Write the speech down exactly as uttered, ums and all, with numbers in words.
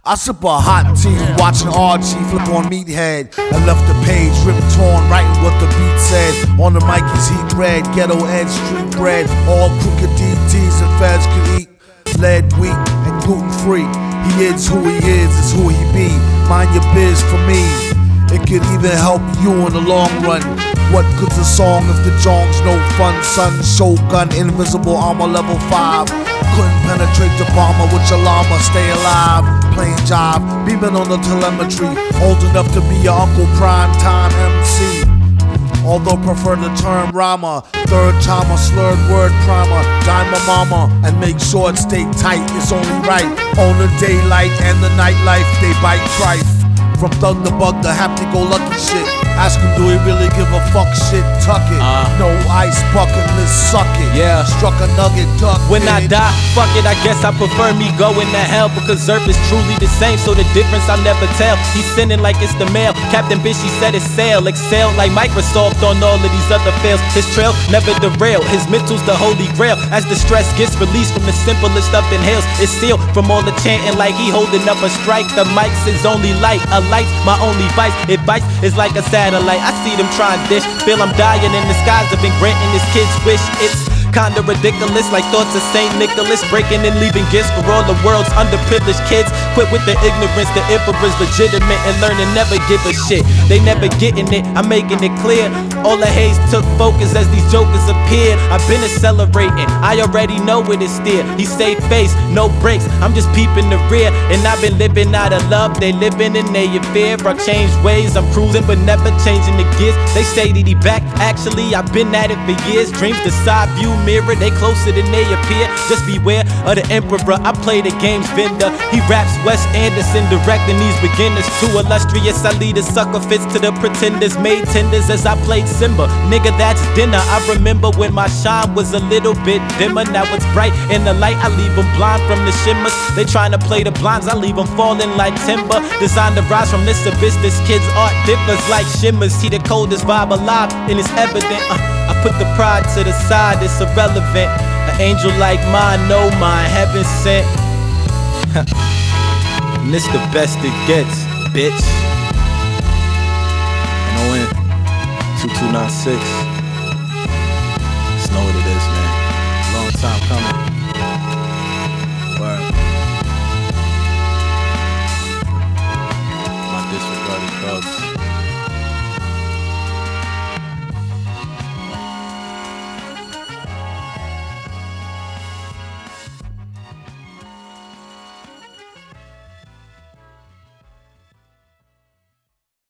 I sip a hot tea, watching Archie flip on Meathead. I left the page ripped torn, writing what the beat said. On the mic is heat red, ghetto edge, street bread. All crooked D Ts and feds could eat. Lead, wheat, and gluten free. He is who he is, is who he be. Mind your biz for me. It could even help you in the long run. What good's a song if the jong's no fun? Son, Shogun, invisible armor level five. Couldn't penetrate the bomber with your llama. Stay alive, playing jive, beaming on the telemetry. Old enough to be your Uncle Prime Time M C. Although prefer the term rhymer. Third timer, slurred word primer. Dime my mama and make sure it stay tight. It's only right. On the daylight and the nightlife, they bite trife. From Thunderbug to happy-go-lucky shit. Ask him, do he really give a fuck shit? Tuck it. Uh, no ice bucket, let's suck it. Yeah. Struck a nugget, duck When it. I die, fuck it, I guess I prefer me going to hell. Because Earth is truly the same, so the difference I'll never tell. He's sending like it's the mail. Captain Bishy said it's sail. Excel like Microsoft on all of these other fails. His trail never derail. His mental's the holy grail. As the stress gets released from the simplest of inhales, it's sealed from all the chanting like he holding up a strike. The mic's his only light. A light's my only vice. It bites is like a satellite. I see them trying dish. Feel I'm dying in the skies. I've been granting this kid's wish. It's kinda ridiculous, like thoughts of Saint Nicholas, breaking and leaving gifts for all the world's underprivileged kids. Quit with the ignorance, the emperor's legitimate and learning never give a shit. They never getting it, I'm making it clear. All the haze took focus as these jokers appeared. I've been accelerating, I already know it is steer. He stay face, no brakes, I'm just peeping the rear. And I've been living out of love, they living in their fear. I changed ways, I'm cruising but never changing the gears. They say that he back, actually I've been at it for years. Dreams the side view mirror, they closer than they appear. Just beware of the emperor, I play the game's vendor. He raps Wes Anderson, directing these beginners. Too illustrious, I lead a sucker fits to the pretenders. Made tenders as I played Simba, nigga that's dinner. I remember when my shine was a little bit dimmer. Now it's bright in the light, I leave them blind from the shimmers. They trying to play the blinds, I leave them falling like timber. Designed to rise from this abyss, this kid's art differs like shimmers. He the coldest vibe alive, and it's evident uh, I put the pride to the side, it's irrelevant. An angel like mine, no mine, heaven sent. And this the best it gets, bitch. N O N two two nine six. Just know what it is, man. Long time coming.